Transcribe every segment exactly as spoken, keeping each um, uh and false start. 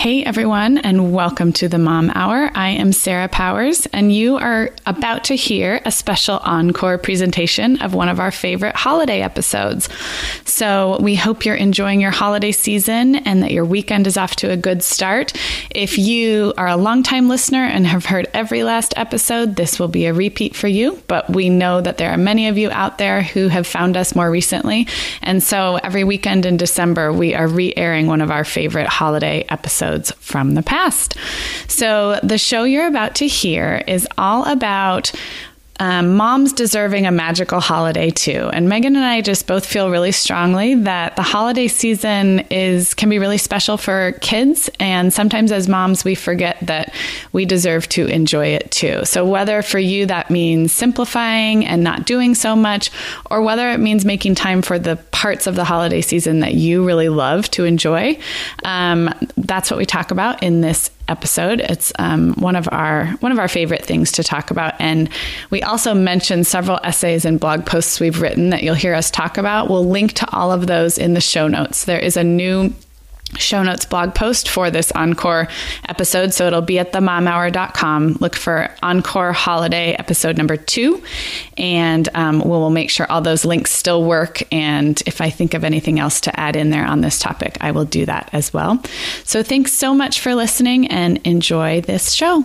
Hey everyone, and welcome to the Mom Hour. I am Sarah Powers, and you are about to hear a special encore presentation of one of our favorite holiday episodes. So we hope you're enjoying your holiday season and that your weekend is off to a good start. If you are a longtime listener and have heard every last episode, this will be a repeat for you, but we know that there are many of you out there who have found us more recently. And so every weekend in December, we are re-airing one of our favorite holiday episodes from the past. So the show you're about to hear is all about Um, moms deserving a magical holiday too. And Megan and I just both feel really strongly that the holiday season is can be really special for kids. And sometimes as moms, we forget that we deserve to enjoy it too. So whether for you that means simplifying and not doing so much, or whether it means making time for the parts of the holiday season that you really love to enjoy, um, that's what we talk about in this episode. It's um, one of our one of our favorite things to talk about. And we also mentioned several essays and blog posts we've written that you'll hear us talk about. We'll link to all of those in the show notes. There is a new show notes blog post for this encore episode, so it'll be at the mom hour dot com. Look for Encore Holiday episode number two, and um, we'll, we'll make sure all those links still work. And if I think of anything else to add in there on this topic, I will do that as well. So thanks so much for listening, and enjoy this show.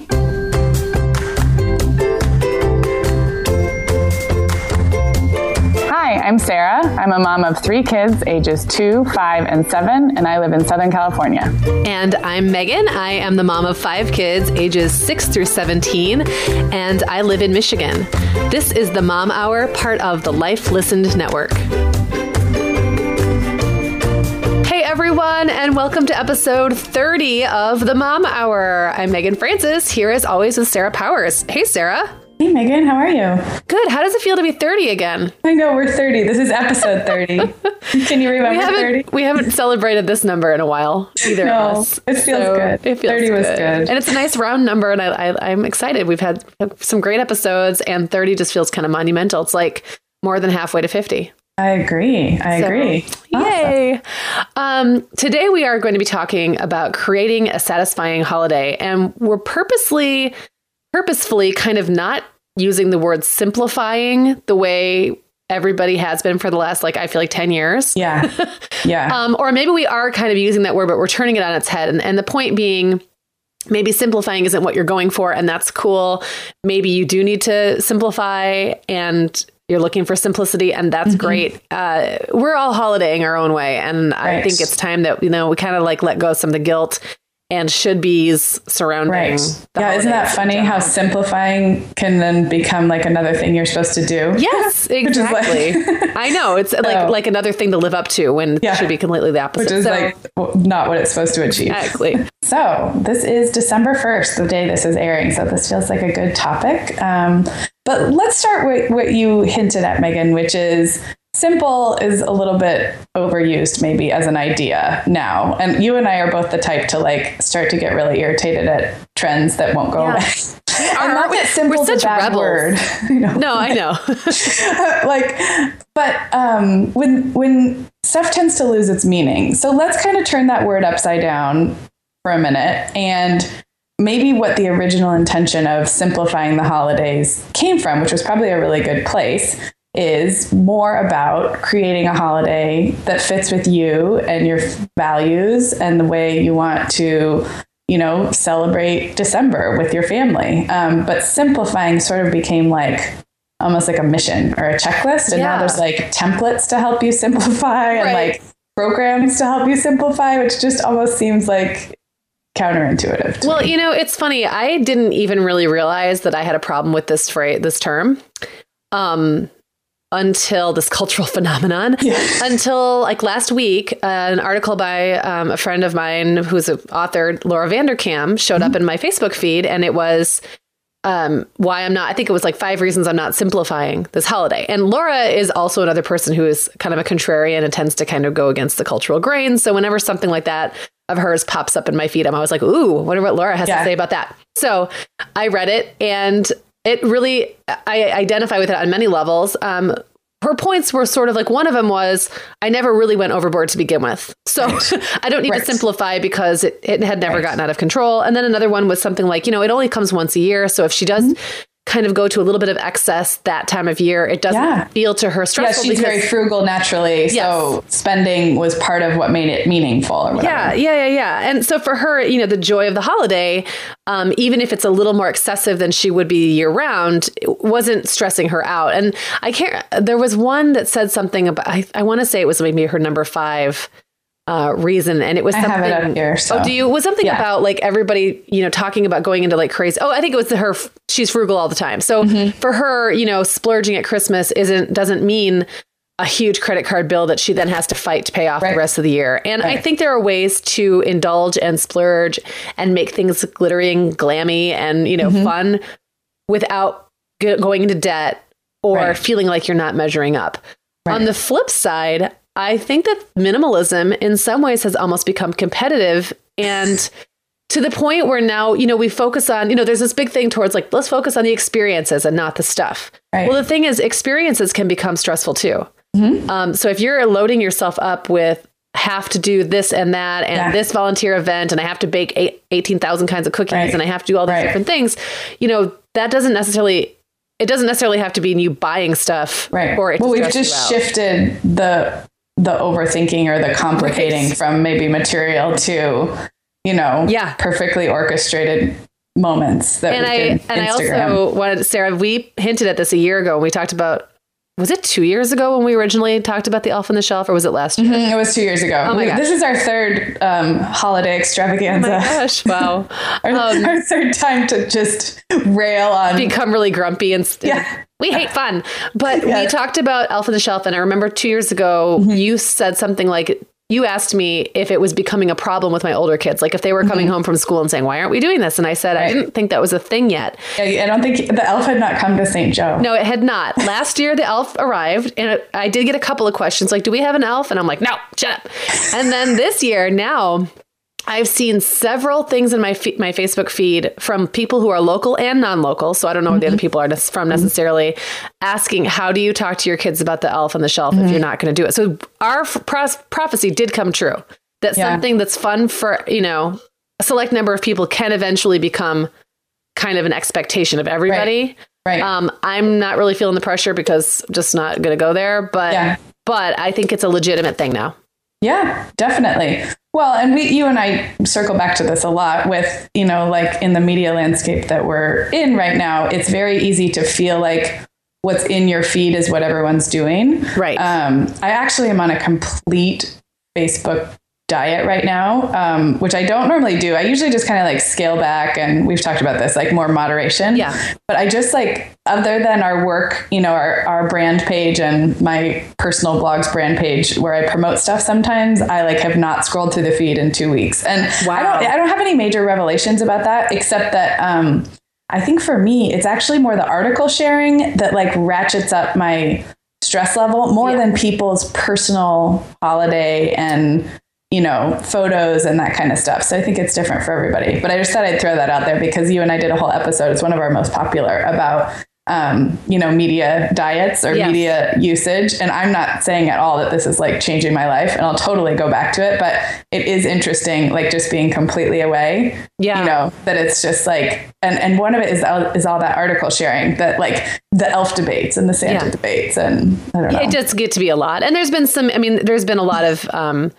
Hi, I'm Sarah. I'm a mom of three kids, ages two, five, and seven, and I live in Southern California. And I'm Megan. I am the mom of five kids, ages six through seventeen, and I live in Michigan. This is the Mom Hour, part of the Life Listened Network. Hey everyone, and welcome to episode thirty of the Mom Hour. I'm Megan Francis, here as always with Sarah Powers. Hey Sarah. Hey Megan, how are you? Good. How does it feel to be thirty again? I know, we're thirty. This is episode thirty. Can you remember we thirty? We haven't celebrated this number in a while, either no, of us. It feels so good. It feels thirty good. was good. And it's a nice round number, and I, I, I'm excited. We've had some great episodes, and thirty just feels kind of monumental. It's like more than halfway to fifty. I agree. I so, agree. Yay. Awesome. Um, today we are going to be talking about creating a satisfying holiday, and we're purposely, purposefully kind of not using the word simplifying the way everybody has been for the last, like, I feel like ten years. Yeah. Yeah. um, or maybe we are kind of using that word, but we're turning it on its head. And, and the point being, maybe simplifying isn't what you're going for, and that's cool. Maybe you do need to simplify and you're looking for simplicity, and that's mm-hmm. great. Uh, we're all holidaying our own way. And right. I think it's time that, you know, we kind of like let go of some of the guilt and should be's surrounding. Right. Yeah, isn't that funny how simplifying can then become like another thing you're supposed to do? Yes, exactly. Like I know. It's like oh. like another thing to live up to when yeah. it should be completely the opposite. Which is so, like not what it's supposed to achieve. Exactly. So this is December first, the day this is airing. So this feels like a good topic. Um, but let's start with what you hinted at, Megan, which is simple is a little bit overused maybe as an idea now. And you and I are both the type to like start to get really irritated at trends that won't go yeah. away. And not that simple is a bad rebels. word. You know? No, I know. like, but um, when when stuff tends to lose its meaning. So let's kind of turn that word upside down for a minute, and maybe what the original intention of simplifying the holidays came from, which was probably a really good place, is more about creating a holiday that fits with you and your values and the way you want to, you know, celebrate December with your family. Um, but simplifying sort of became like almost like a mission or a checklist. And yeah. now there's like templates to help you simplify and right. like programs to help you simplify, which just almost seems like counterintuitive. Well, me. you know, it's funny. I didn't even really realize that I had a problem with this phrase, this term. Um, until this cultural phenomenon, yeah. until like last week, uh, an article by um, a friend of mine who's an author, Laura Vanderkam, showed mm-hmm. up in my Facebook feed, and it was um, why I'm not, I think it was like five reasons I'm not simplifying this holiday. And Laura is also another person who is kind of a contrarian and tends to kind of go against the cultural grain. So whenever something like that of hers pops up in my feed, I'm always like, ooh, wonder what Laura has yeah. to say about that. So I read it, and it really, I identify with it on many levels. Um, her points were sort of like, one of them was, I never really went overboard to begin with. So right. I don't need right. to simplify because it, it had never right. gotten out of control. And then another one was something like, you know, it only comes once a year. So if she does mm-hmm. kind of go to a little bit of excess that time of year, it doesn't yeah. feel to her stressful. Yeah, she's because, very frugal naturally. Yes. So spending was part of what made it meaningful or whatever. Yeah, yeah, yeah, yeah. And so for her, you know, the joy of the holiday, um, even if it's a little more excessive than she would be year round, it wasn't stressing her out. And I can't, there was one that said something about, I, I want to say it was maybe her number five Uh, reason. And it was something, I have it up here, so. Oh, do you, it was something yeah. about like everybody, you know, talking about going into like crazy. Oh, I think it was her, she's frugal all the time. So mm-hmm. for her, you know, splurging at Christmas isn't, doesn't mean a huge credit card bill that she then has to fight to pay off right. the rest of the year. And right. I think there are ways to indulge and splurge and make things glittery and glammy and, you know, mm-hmm. fun without g- going into debt or right. feeling like you're not measuring up. Right. On the flip side, I think that minimalism in some ways has almost become competitive, and to the point where now, you know, we focus on, you know, there's this big thing towards like, let's focus on the experiences and not the stuff. Right. Well, the thing is, experiences can become stressful too. Mm-hmm. Um, so if you're loading yourself up with have to do this and that and yeah. this volunteer event, and I have to bake eight, eighteen thousand kinds of cookies right. and I have to do all these right. different things, you know, that doesn't necessarily, it doesn't necessarily have to be you buying stuff. Right. Or it well, we've just shifted the the overthinking or the complicating right. from maybe material to, you know, yeah. perfectly orchestrated moments that and we I can and Instagram. I also wanted, Sarah, we hinted at this a year ago when we talked about, was it two years ago when we originally talked about the Elf on the Shelf, or was it last year? Mm-hmm, it was two years ago. Oh my gosh. This is our third um, holiday extravaganza. Oh my gosh, wow. our, um, our third time to just rail on. Become really grumpy and st- yeah. We hate fun. But yes. we talked about Elf on the Shelf, and I remember two years ago, mm-hmm. you said something like, you asked me if it was becoming a problem with my older kids, like if they were coming mm-hmm. home from school and saying, why aren't we doing this? And I said, right. I didn't think that was a thing yet. Yeah, I don't think the elf had not come to Saint Joe. No, it had not. Last year, the elf arrived, and it, I did get a couple of questions like, do we have an elf? And I'm like, no, shut up. And then this year, now I've seen several things in my fe- my Facebook feed from people who are local and non-local, so I don't know where mm-hmm. the other people are ne- from necessarily, mm-hmm. asking, how do you talk to your kids about the Elf on the Shelf mm-hmm. if you're not going to do it? So our f- pros- prophecy did come true, that yeah. something that's fun for, you know, a select number of people can eventually become kind of an expectation of everybody. Right. right. Um, I'm not really feeling the pressure because I'm just not going to go there, but yeah. but I think it's a legitimate thing now. Yeah, definitely. Well, and we, you and I circle back to this a lot with, you know, like in the media landscape that we're in right now, it's very easy to feel like what's in your feed is what everyone's doing. Right. Um, I actually am on a complete Facebook diet right now, um, which I don't normally do. I usually just kind of like scale back, and we've talked about this, like more moderation. Yeah. But I just like, other than our work, you know, our, our brand page and my personal blog's brand page where I promote stuff, sometimes I like have not scrolled through the feed in two weeks. And wow. I don't, I don't have any major revelations about that, except that, um, I think for me, it's actually more the article sharing that like ratchets up my stress level more yeah. than people's personal holiday and, you know, photos and that kind of stuff. So I think it's different for everybody. But I just thought I'd throw that out there because you and I did a whole episode. It's one of our most popular about, um, you know, media diets or yes. media usage. And I'm not saying at all that this is like changing my life, and I'll totally go back to it. But it is interesting, like just being completely away. Yeah. You know, that it's just like, and, and one of it is, is all that article sharing, that like the elf debates and the Santa yeah. debates. And I don't know. It does get to be a lot. And there's been some, I mean, there's been a lot of, um,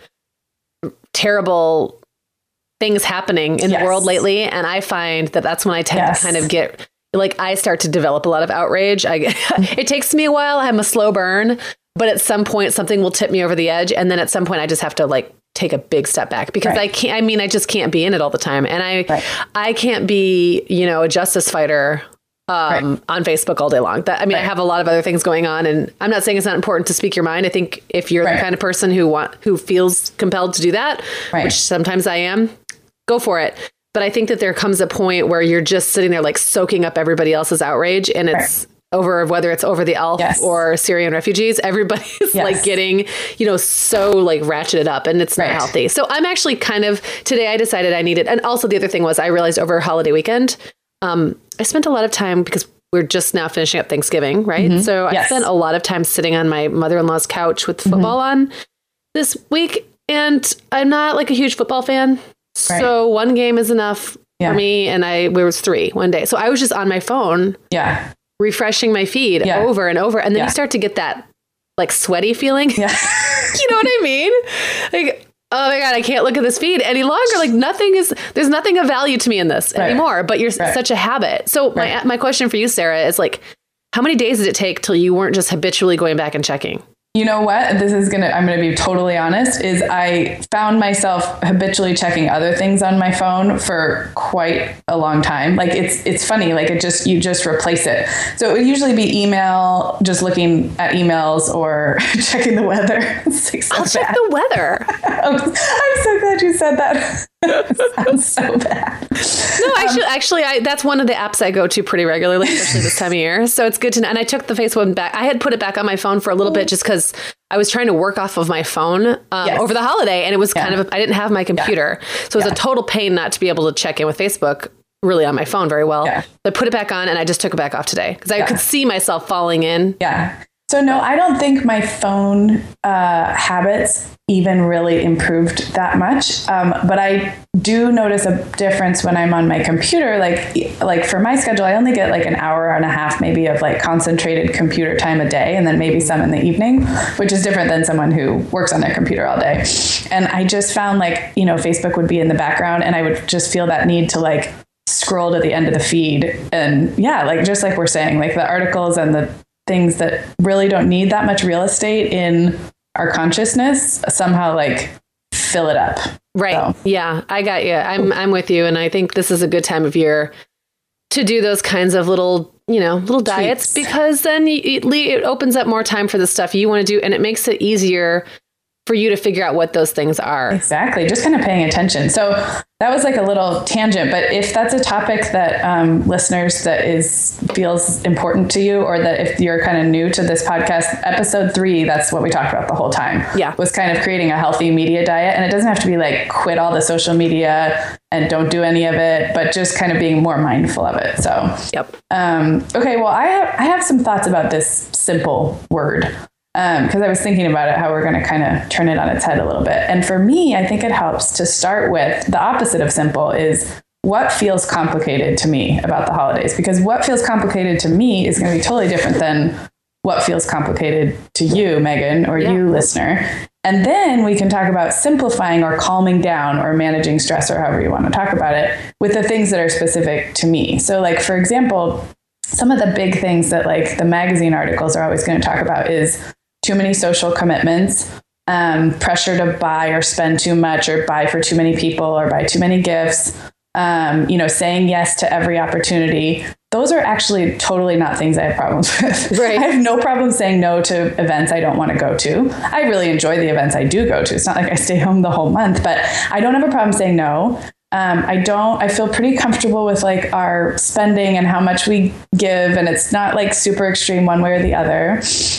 terrible things happening in yes. the world lately. And I find that that's when I tend yes. to kind of get like, I start to develop a lot of outrage. I, it takes me a while. I'm a slow burn, but at some point something will tip me over the edge. And then at some point I just have to like take a big step back because right. I can't, I mean, I just can't be in it all the time. And I, right. I can't be, you know, a justice fighter Um, right. on Facebook all day long. That I mean, right. I have a lot of other things going on, and I'm not saying it's not important to speak your mind. I think if you're right. the kind of person who want who feels compelled to do that, right. which sometimes I am, go for it. But I think that there comes a point where you're just sitting there like soaking up everybody else's outrage, and it's right. over whether it's over the elf yes. or Syrian refugees. Everybody's yes. like getting, you know, so like ratcheted up, and it's right. not healthy. So I'm actually kind of today I decided I needed, and also the other thing was I realized over holiday weekend. Um, I spent a lot of time because we're just now finishing up Thanksgiving, right? Mm-hmm. So yes. I spent a lot of time sitting on my mother-in-law's couch with football mm-hmm. on this week. And I'm not like a huge football fan. Right. So one game is enough yeah. for me. And I, there was three one day. So I was just on my phone. Yeah. refreshing my feed yeah. over and over. And then yeah. you start to get that like sweaty feeling. Yeah. You know what I mean? Like, oh my God, I can't look at this feed any longer. Like nothing is, there's nothing of value to me in this right. anymore, but you're right. such a habit. So right. my, my question for you, Sarah, is like, how many days did it take till you weren't just habitually going back and checking? You know what? This is going to, I'm going to be totally honest, is I found myself habitually checking other things on my phone for quite a long time. Like it's, it's funny, like it just, you just replace it. So it would usually be email, just looking at emails or checking the weather. Like so I'll bad. check the weather. I'm, I'm so glad you said that. It sounds so bad. No, actually, um, actually, I, that's one of the apps I go to pretty regularly, especially this time of year. So it's good to know. And I took the Facebook back. I had put it back on my phone for a little bit just because I was trying to work off of my phone um, yes. over the holiday. And it was yeah. kind of, I didn't have my computer. Yeah. So it was yeah. a total pain not to be able to check in with Facebook really on my phone very well. Yeah. So I put it back on and I just took it back off today because I yeah. could see myself falling in. Yeah. So no, I don't think my phone uh, habits even really improved that much. Um, but I do notice a difference when I'm on my computer. Like, like for my schedule, I only get like an hour and a half maybe of like concentrated computer time a day, and then maybe some in the evening, which is different than someone who works on their computer all day. And I just found like, you know, Facebook would be in the background and I would just feel that need to like scroll to the end of the feed. And yeah, like just like we're saying, like the articles and the things that really don't need that much real estate in our consciousness somehow like fill it up. Right. So. Yeah, I got you. I'm I'm with you. And I think this is a good time of year to do those kinds of little, you know, little diets, tweaks. Because then it, it opens up more time for the stuff you want to do. And it makes it easier for you to figure out what those things are. Exactly. Just kind of paying attention. So that was like a little tangent, but if that's a topic that um, listeners that is feels important to you, or that if you're kind of new to this podcast, episode three, that's what we talked about the whole time. Yeah. Was kind of creating a healthy media diet. And it doesn't have to be like quit all the social media and don't do any of it, but just kind of being more mindful of it. So, yep. Um, okay. Well, I have, I have some thoughts about this simple word. Um, because I was thinking about it, how we're going to kind of turn it on its head a little bit. And for me, I think it helps to start with the opposite of simple is what feels complicated to me about the holidays, because what feels complicated to me is going to be totally different than what feels complicated to you, Megan, or yeah. you, listener. And then we can talk about simplifying or calming down or managing stress, or however you want to talk about it, with the things that are specific to me. So like, for example, some of the big things that like the magazine articles are always going to talk about is too many social commitments, um, pressure to buy or spend too much, or buy for too many people, or buy too many gifts, um, you know, saying yes to every opportunity. Those are actually totally not things I have problems with. Right. I have no problem saying no to events I don't want to go to. I really enjoy the events I do go to. It's not like I stay home the whole month, but I don't have a problem saying no. Um, I don't, I feel pretty comfortable with like our spending and how much we give. And it's not like super extreme one way or the other.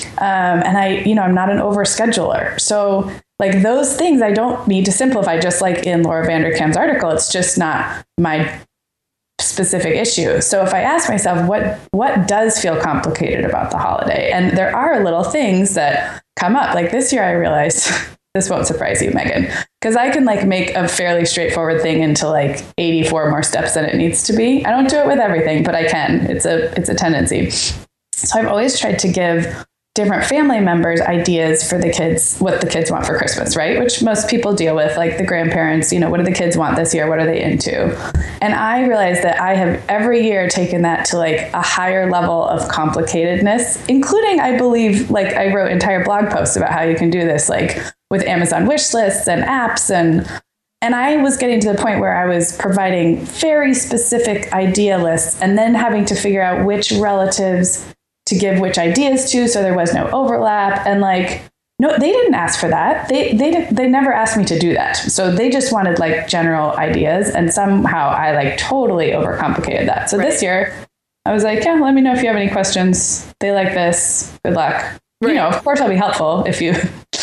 Um, and I, you know, I'm not an over scheduler. So like those things I don't need to simplify, just like in Laura Vanderkam's article. It's just not my specific issue. So if I ask myself, what, what does feel complicated about the holiday? And there are little things that come up. Like this year I realized this won't surprise you, Megan, because I can like make a fairly straightforward thing into like eighty-four more steps than it needs to be. I don't do it with everything, but I can. It's a it's a tendency. So I've always tried to give different family members ideas for the kids, what the kids want for Christmas, right? Which most people deal with, like the grandparents, you know, what do the kids want this year? What are they into? And I realized that I have every year taken that to like a higher level of complicatedness, including, I believe, like I wrote entire blog posts about how you can do this, like with Amazon wish lists and apps. And And I was getting to the point where I was providing very specific idea lists and then having to figure out which relatives to give which ideas to, so there was no overlap. And like, no, they didn't ask for that. They they did, they never asked me to do that. So they just wanted like general ideas, and somehow I like totally overcomplicated that. So right. This year I was like, yeah, let me know if you have any questions. They like this. Good luck. Right. You know, of course I'll be helpful if you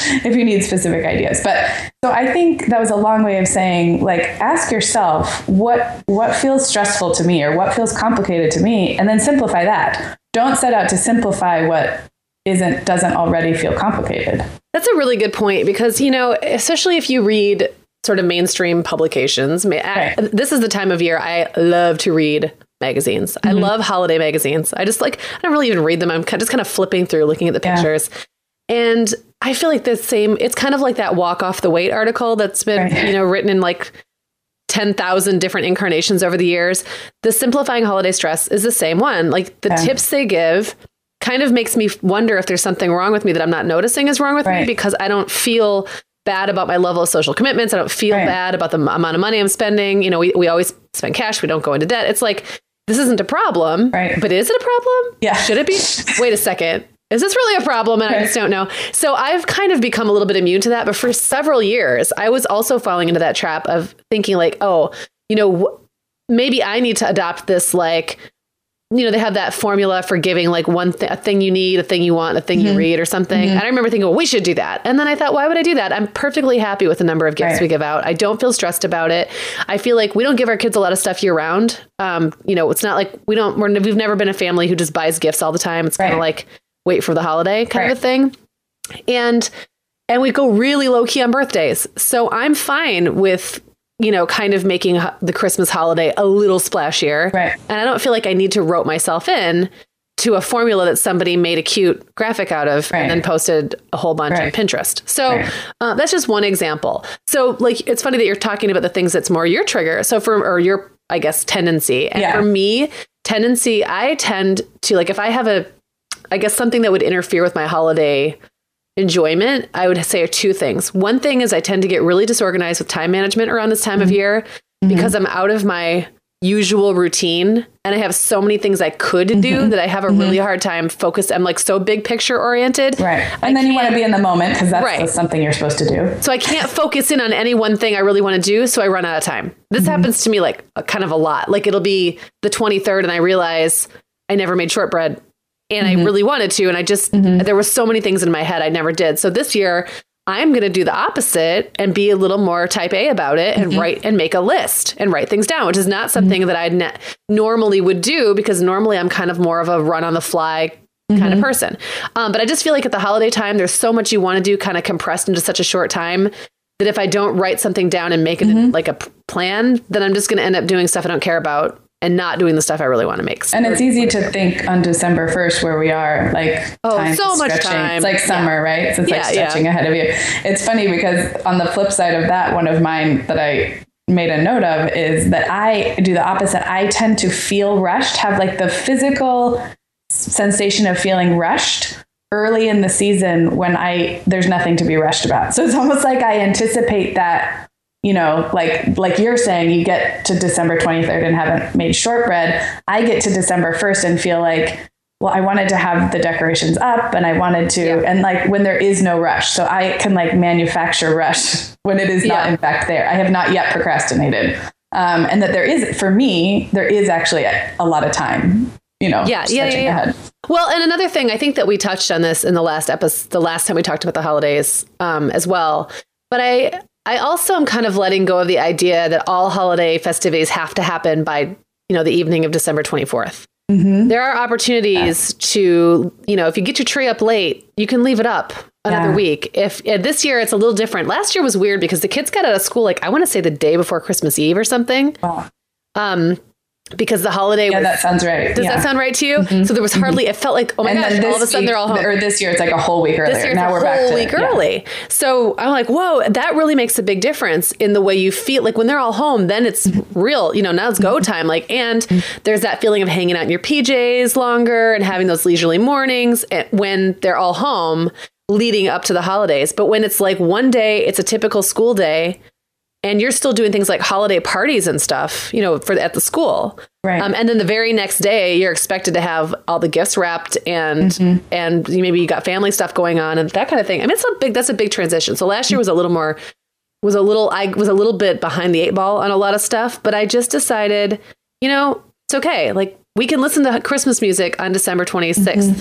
if you need specific ideas. But so I think that was a long way of saying, like, ask yourself what what feels stressful to me or what feels complicated to me, and then simplify that. Don't set out to simplify what isn't doesn't already feel complicated. That's a really good point, because, you know, especially if you read sort of mainstream publications, right. This is the time of year I love to read magazines. Mm-hmm. I love holiday magazines. I just like, I don't really even read them. I'm just kind of flipping through, looking at the pictures. Yeah. And I feel like the same, it's kind of like that walk off the weight article that's been, right. you know, written in like ten thousand different incarnations over the years. The simplifying holiday stress is the same one. Like the yeah. tips they give kind of makes me wonder if there's something wrong with me that I'm not noticing is wrong with right. me, because I don't feel bad about my level of social commitments. I don't feel right. bad about the m- amount of money I'm spending. You know, we, we always spend cash. We don't go into debt. It's like, this isn't a problem, right. but is it a problem? Yeah. Should it be? Wait a second. Is this really a problem? And right. I just don't know. So I've kind of become a little bit immune to that. But for several years, I was also falling into that trap of thinking like, oh, you know, maybe I need to adopt this, like, you know, they have that formula for giving like one th- a thing you need, a thing you want, a thing mm-hmm. you read or something. Mm-hmm. And I remember thinking, well, we should do that. And then I thought, why would I do that? I'm perfectly happy with the number of gifts right. we give out. I don't feel stressed about it. I feel like we don't give our kids a lot of stuff year round. Um, you know, it's not like we don't, we're, we've never been a family who just buys gifts all the time. It's kind of right. like wait for the holiday kind right. of a thing. And, and we go really low key on birthdays. So I'm fine with, you know, kind of making the Christmas holiday a little splashier. Right. And I don't feel like I need to rope myself in to a formula that somebody made a cute graphic out of right. and then posted a whole bunch right. on Pinterest. So right. uh, that's just one example. So like, it's funny that you're talking about the things that's more your trigger. So for, or your, I guess, tendency. And yeah. for me, tendency, I tend to like, if I have a, I guess something that would interfere with my holiday enjoyment, I would say are two things. One thing is I tend to get really disorganized with time management around this time mm-hmm. of year mm-hmm. because I'm out of my usual routine and I have so many things I could mm-hmm. do that I have a mm-hmm. really hard time focused. I'm like so big picture oriented. Right. And I then you want to be in the moment because that's, right. that's something you're supposed to do. So I can't focus in on any one thing I really want to do. So I run out of time. This mm-hmm. happens to me like a, kind of a lot. Like it'll be the twenty-third and I realize I never made shortbread. And mm-hmm. I really wanted to. And I just, mm-hmm. there were so many things in my head I never did. So this year, I'm going to do the opposite and be a little more type A about it and mm-hmm. write and make a list and write things down, which is not something mm-hmm. that I ne- normally would do because normally I'm kind of more of a run on the fly kind mm-hmm. of person. Um, but I just feel like at the holiday time, there's so much you want to do kind of compressed into such a short time that if I don't write something down and make it mm-hmm. like a p- plan, then I'm just going to end up doing stuff I don't care about and not doing the stuff I really want to make. And it's easy to think on December first where we are, like, oh, time so much stretching. Time. It's like summer, yeah. right? So it's yeah, like stretching yeah. ahead of you. It's funny because on the flip side of that, one of mine that I made a note of is that I do the opposite. I tend to feel rushed, have like the physical sensation of feeling rushed early in the season when I there's nothing to be rushed about. So it's almost like I anticipate that, you know, like like you're saying, you get to December twenty-third and haven't made shortbread. I get to December first and feel like, well, I wanted to have the decorations up and I wanted to, yeah. and like when there is no rush. So I can like manufacture rush when it is not yeah. in fact there. I have not yet procrastinated. Um, and that there is, for me, there is actually a, a lot of time, you know, yeah, yeah, yeah, yeah. ahead. Well, and another thing, I think that we touched on this in the last episode, the last time we talked about the holidays um, as well. But I, I also am kind of letting go of the idea that all holiday festivities have to happen by, you know, the evening of December twenty-fourth. Mm-hmm. There are opportunities yeah. to, you know, if you get your tree up late, you can leave it up another yeah. week. If uh, this year it's a little different. Last year was weird because the kids got out of school, like I want to say the day before Christmas Eve or something. Wow. Um, because the holiday yeah, was, that sounds right. Does yeah. that sound right to you? Mm-hmm. So there was hardly, it felt like, oh my and gosh, all of a sudden week, they're all home. Or this year, it's like a whole week earlier. This year, now it's we're a back whole to week yeah. early. So I'm like, whoa, that really makes a big difference in the way you feel. Like when they're all home, then it's real, you know, now it's go time. Like, and there's that feeling of hanging out in your P Js longer and having those leisurely mornings when they're all home leading up to the holidays. But when it's like one day, it's a typical school day, and you're still doing things like holiday parties and stuff, you know, for at the school. Right. Um, and then the very next day, you're expected to have all the gifts wrapped and mm-hmm. and maybe you got family stuff going on and that kind of thing. I mean, it's a big that's a big transition. So last year was a little more was a little I was a little bit behind the eight ball on a lot of stuff. But I just decided, you know, it's OK. Like we can listen to Christmas music on December twenty-sixth. Mm-hmm.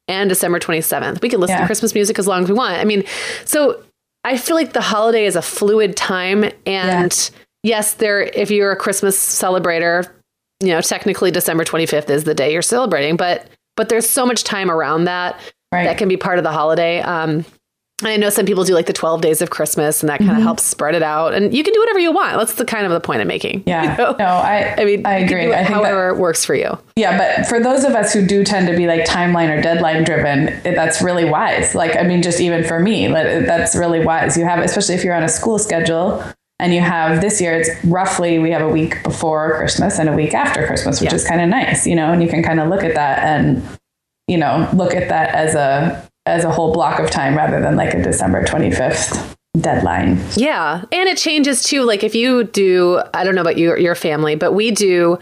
and December twenty-seventh. We can listen yeah. to Christmas music as long as we want. I mean, so I feel like the holiday is a fluid time. And yeah. yes, there, if you're a Christmas celebrator, you know, technically December twenty-fifth is the day you're celebrating, but, but there's so much time around that right. that can be part of the holiday. Um, I know some people do like the twelve days of Christmas, and that kind of mm-hmm. helps spread it out. And you can do whatever you want. That's the kind of the point I'm making. Yeah. You know? No, I, I mean, I agree. I think however that, works for you. Yeah. But for those of us who do tend to be like timeline or deadline driven, it, that's really wise. Like, I mean, just even for me, like, that's really wise. You have, especially if you're on a school schedule and you have this year, it's roughly, we have a week before Christmas and a week after Christmas, which yeah. is kind of nice, you know, and you can kind of look at that and, you know, look at that as a, as a whole block of time rather than like a December twenty-fifth deadline. Yeah. And it changes too. Like if you do, I don't know about your, your family, but we do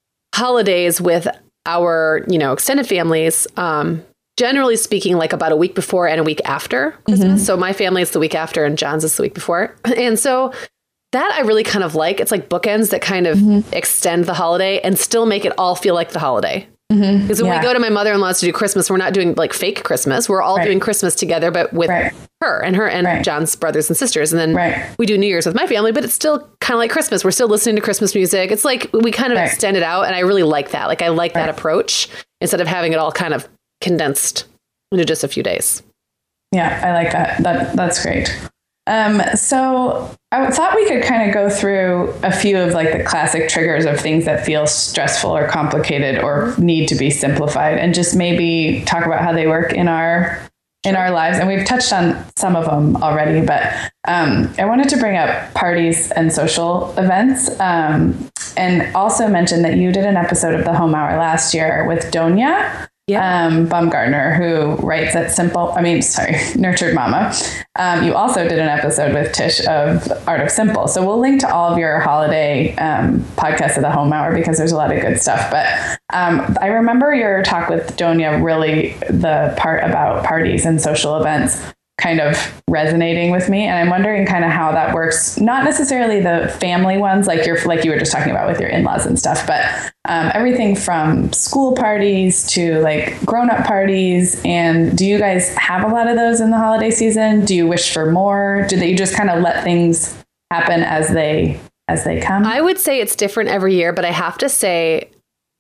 holidays with our, you know, extended families, um, generally speaking, like about a week before and a week after Christmas. Mm-hmm. So my family is the week after and John's is the week before. And so that I really kind of like. It's like bookends that kind of mm-hmm. extend the holiday and still make it all feel like the holiday. Because mm-hmm. when yeah. we go to my mother-in-law's to do Christmas, we're not doing like fake Christmas. We're all right. doing Christmas together, but with right. her and her and right. John's brothers and sisters. And then right. we do New Year's with my family, but it's still kind of like Christmas. We're still listening to Christmas music. It's like we kind of right. extend it out. And I really like that. Like I like right. that approach instead of having it all kind of condensed into just a few days. Yeah, I like that. That that's great. Um, so I thought we could kind of go through a few of like the classic triggers of things that feel stressful or complicated or need to be simplified, and just maybe talk about how they work in our in our lives. And we've touched on some of them already, but um, I wanted to bring up parties and social events, um, and also mention that you did an episode of the Home Hour last year with Donia. Yeah. Um, Baumgartner, who writes at Simple, I mean, sorry, Nurtured Mama. Um, you also did an episode with Tish of Art of Simple. So we'll link to all of your holiday um, podcasts of the Home Hour because there's a lot of good stuff. But um, I remember your talk with Donia, really the part about parties and social events kind of resonating with me. And I'm wondering kind of how that works, not necessarily the family ones, like you're like you were just talking about with your in-laws and stuff, but um, everything from school parties to like grown-up parties. And do you guys have a lot of those in the holiday season? Do you wish for more? Do they just kind of let things happen as they as they come? I would say it's different every year, but I have to say,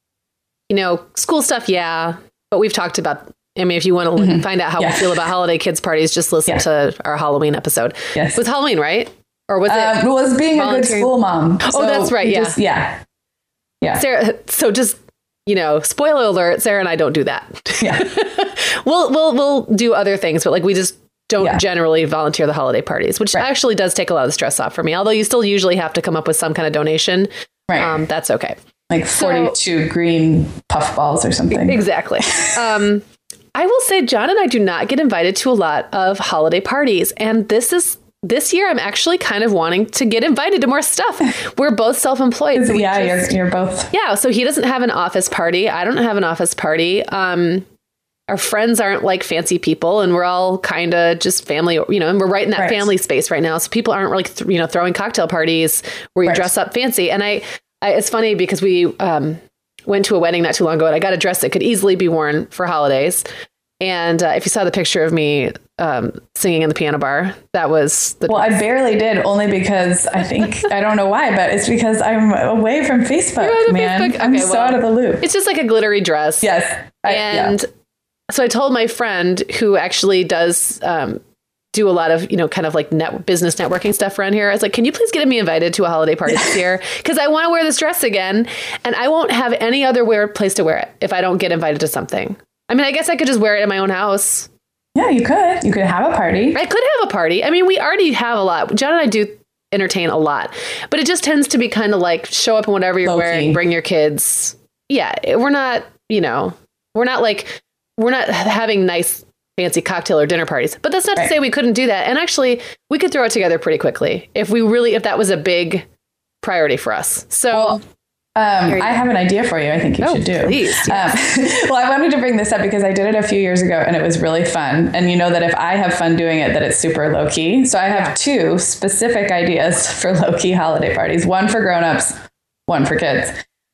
you know, school stuff, yeah, but we've talked about, I mean, if you want to mm-hmm. find out how yeah. we feel about holiday kids parties, just listen yeah. to our Halloween episode. Yes. It was Halloween, right? Or was it? Uh, it was being a good school mom. So oh, that's right. Yeah. Just, yeah. Yeah. Sarah, so just, you know, spoiler alert, Sarah and I don't do that. Yeah. we'll, we'll, we'll do other things, but like we just don't yeah. generally volunteer the holiday parties, which right. actually does take a lot of the stress off for me. Although you still usually have to come up with some kind of donation. Right. Um, that's okay. Like forty-two so, green puff balls or something. Exactly. um, I will say John and I do not get invited to a lot of holiday parties. And this is this year, I'm actually kind of wanting to get invited to more stuff. We're both self-employed. So yeah, just, you're, you're both. Yeah. So he doesn't have an office party. I don't have an office party. Um, our friends aren't like fancy people, and we're all kind of just family, you know, and we're right in that right. family space right now. So people aren't like, th- you know, throwing cocktail parties where you right. dress up fancy. And I, I, it's funny because we, um, went to a wedding not too long ago and I got a dress that could easily be worn for holidays. And uh, if you saw the picture of me um, singing in the piano bar, that was the well, I barely did, only because I think I don't know why, but it's because I'm away from Facebook, man. Facebook? Okay, I'm so well, out of the loop. It's just like a glittery dress. Yes. I, and yeah. so I told my friend who actually does um, do a lot of, you know, kind of like net business networking stuff around here. I was like, can you please get me invited to a holiday party this year? Because I want to wear this dress again. And I won't have any other wear place to wear it if I don't get invited to something. I mean, I guess I could just wear it in my own house. Yeah, you could. You could have a party. I could have a party. I mean, we already have a lot. John and I do entertain a lot. But it just tends to be kind of like show up in whatever you're Low wearing, key. Bring your kids. Yeah, we're not, you know, we're not like, we're not having nice, fancy cocktail or dinner parties. But that's not right. to say we couldn't do that. And actually, we could throw it together pretty quickly if we really, if that was a big priority for us. So... Well, Um, I have an idea for you. I think you oh, should do. Please, yes. um, well, I wanted to bring this up because I did it a few years ago and it was really fun. And you know that if I have fun doing it, that it's super low key. So I have yeah. two specific ideas for low key holiday parties, one for grownups, one for kids.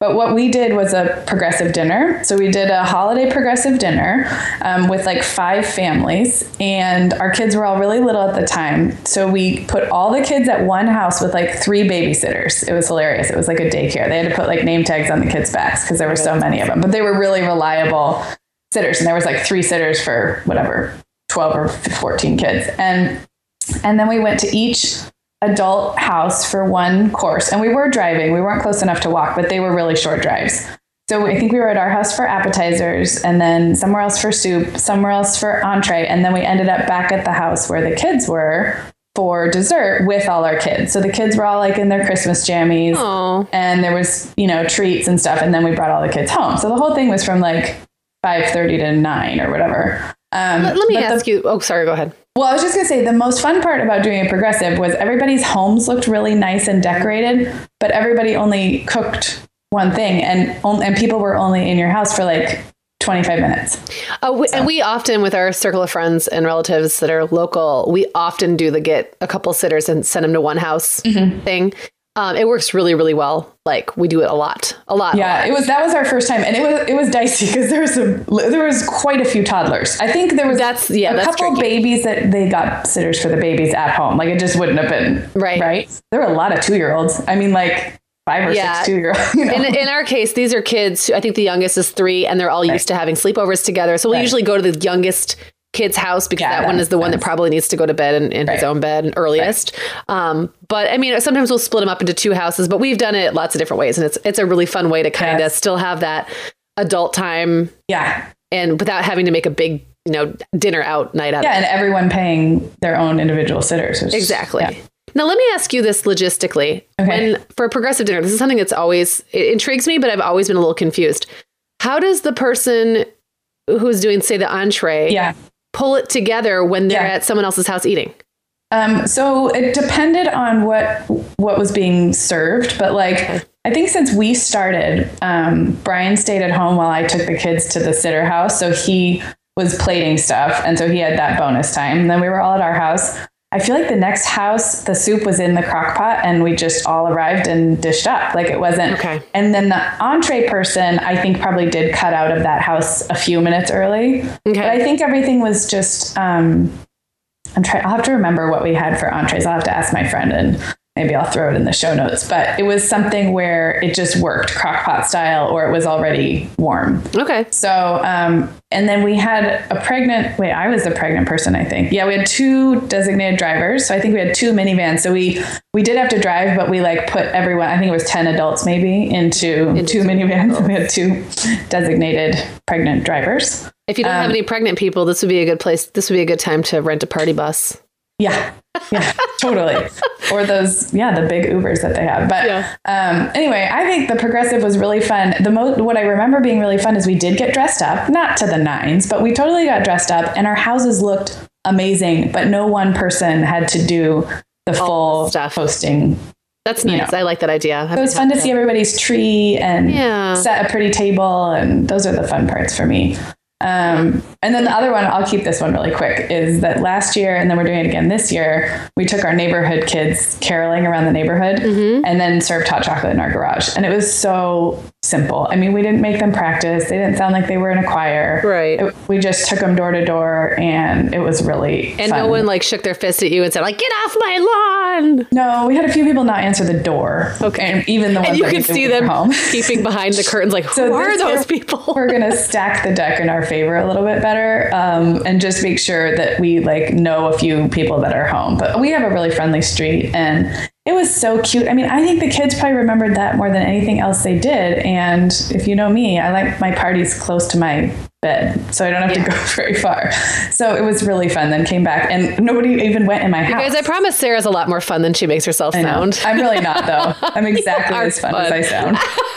But what we did was a progressive dinner. So we did a holiday progressive dinner um, with like five families, and our kids were all really little at the time. So we put all the kids at one house with like three babysitters. It was hilarious. It was like a daycare. They had to put like name tags on the kids' backs because there were so many of them, but they were really reliable sitters. And there was like three sitters for whatever, twelve or fourteen kids. And, and then we went to each adult house for one course. And we were driving. We weren't close enough to walk, but they were really short drives. So I think we were at our house for appetizers, and then somewhere else for soup, somewhere else for entree. And then we ended up back at the house where the kids were for dessert with all our kids. So the kids were all like in their Christmas jammies. Aww. And there was, you know, treats and stuff. And then we brought all the kids home. So the whole thing was from like five thirty to nine or whatever. Um, let, let me ask the, you. Oh, sorry. Go ahead. Well, I was just going to say the most fun part about doing a progressive was everybody's homes looked really nice and decorated, but everybody only cooked one thing, and and people were only in your house for like twenty-five minutes. Uh, we, so. And we often, with our circle of friends and relatives that are local, we often do the get a couple sitters and send them to one house mm-hmm. thing. Um, it works really, really well. Like we do it a lot, a lot. Yeah, a lot. it was, that was our first time. And it was, it was dicey because there was some, there was quite a few toddlers. I think there was that's, yeah, a that's couple tricky. babies that they got sitters for the babies at home. Like it just wouldn't have been right. Right. There were a lot of two-year-olds. I mean, like five or yeah. six two-year-olds. You know? in, in our case, these are kids. I think the youngest is three, and they're all right. used to having sleepovers together. So we'll right. usually go to the youngest kid's house because yeah, that one is the one that probably needs to go to bed in, in right. his own bed and earliest. Right. Um, but I mean, sometimes we'll split them up into two houses, but we've done it lots of different ways. And it's, it's a really fun way to kind of yes. still have that adult time. Yeah. And without having to make a big, you know, dinner out night out. Yeah. And everyone paying their own individual sitters. Which, exactly. Yeah. Now, let me ask you this logistically. Okay. When for a progressive dinner, this is something that's always, it intrigues me, but I've always been a little confused. How does the person who's doing, say, the entree, yeah. pull it together when they're yeah. at someone else's house eating? Um, so it depended on what what was being served. But like, okay. I think since we started, um, Brian stayed at home while I took the kids to the sitter house. So he was plating stuff. And so he had that bonus time. And then we were all at our house. I feel like the next house, the soup was in the crock pot and we just all arrived and dished up. Like it wasn't. Okay. And then the entree person, I think probably did cut out of that house a few minutes early. Okay. But I think everything was just, um, I'm trying, I'll have to remember what we had for entrees. I'll have to ask my friend and maybe I'll throw it in the show notes, but it was something where it just worked crock pot style or it was already warm. Okay. So, um, and then we had a pregnant, wait, I was the pregnant person, I think. Yeah, we had two designated drivers. So I think we had two minivans. So we, we did have to drive, but we like put everyone, I think it was ten adults maybe into, into two minivans. We had two designated pregnant drivers. If you don't um, have any pregnant people, this would be a good place. This would be a good time to rent a party bus. Yeah. Yeah, totally. Or those, yeah, the big Ubers that they have. But yeah. um, anyway, I think the progressive was really fun. The most, what I remember being really fun is we did get dressed up, not to the nines, but we totally got dressed up and our houses looked amazing, but no one person had to do the All full stuff. Hosting. That's nice. You know. I like that idea. It was fun to see everybody's tree and yeah. set a pretty table. And those are the fun parts for me. Um, and then the other one, I'll keep this one really quick, is that last year, and then we're doing it again this year, we took our neighborhood kids caroling around the neighborhood mm-hmm. and then served hot chocolate in our garage. And it was so simple. I mean, we didn't make them practice. They didn't sound like they were in a choir. Right. It, we just took them door to door and it was really And fun. No one like shook their fist at you and said like, get off my lawn. No, we had a few people not answer the door. Okay. And even the ones and you that could see them home. Peeping behind the curtains like, so who are those year, people? We're going to stack the deck in our favor a little bit better um, and just make sure that we like know a few people that are home. But we have a really friendly street and it was so cute. I mean, I think the kids probably remembered that more than anything else they did. And if you know me, I like my parties close to my bed, so I don't have yeah. to go very far. So it was really fun. Then came back and nobody even went in my house. You guys, I promise Sarah's a lot more fun than she makes herself sound. I'm really not, though. I'm exactly as fun, fun as I sound.